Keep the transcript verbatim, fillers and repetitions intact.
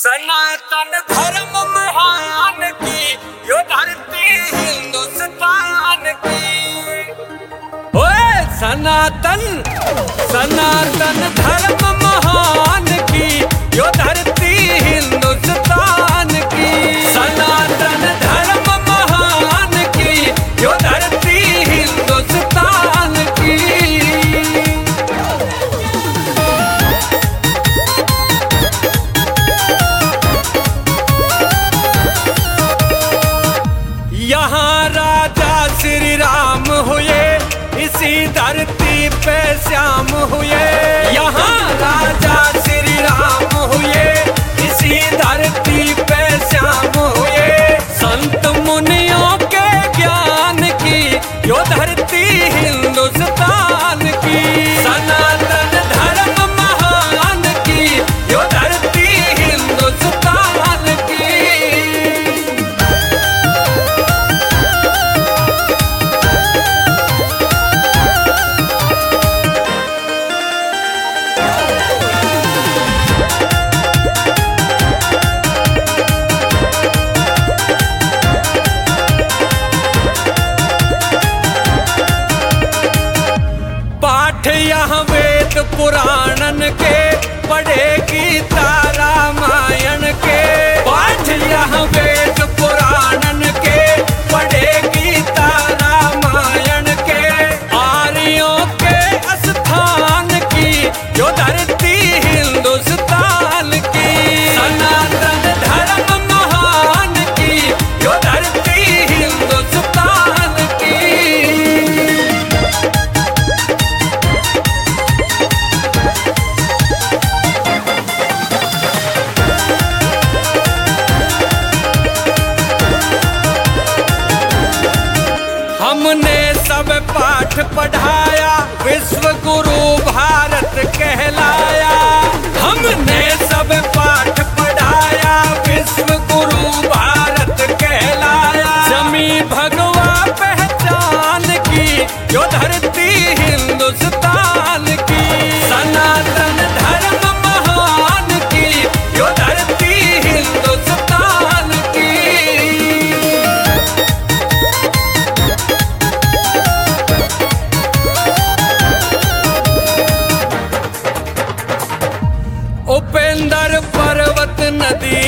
सनातन धर्म महान की यो धरती हिंदुस्तान की। ओए सनातन सनातन धर्म महान की यो धरती हिंदुस्तान की। सनातन धर्म महान की यो धरती हिंदुस्तान की। यहाँ राजा श्री राम हुए, इसी धरती पे श्याम हुए। यहाँ राजा श्री राम हुए, इसी धरती पे श्याम हुए। संत मुनियों के ज्ञान की यो धरती हिंदुस्तान की। सनातन धर्म महान की यो धरती हिंदुस्तान की। यहाँ वेद पुराणन के पढ़े गीता रामायण के। पाठ यहाँ वेद पुराणन के पढ़े गीता रामायण के। आर्यों के स्थान की जो धरती हिंदुस्तान की। सनातन धर्म महान की जो धरती हिंदुस्तान की। हमने सब पाठ पढ़ाया, विश्व गुरु भारत कहलाया। हमने सब पाठ पढ़ाया, विश्व गुरु भारत कहलाया। जमी भगवा पहचान की जो धरती हिंदुस्तान की। सनातन धर्म महान की जो धरती हिंदुस्तान की। उपेंद्र पर्वत नदी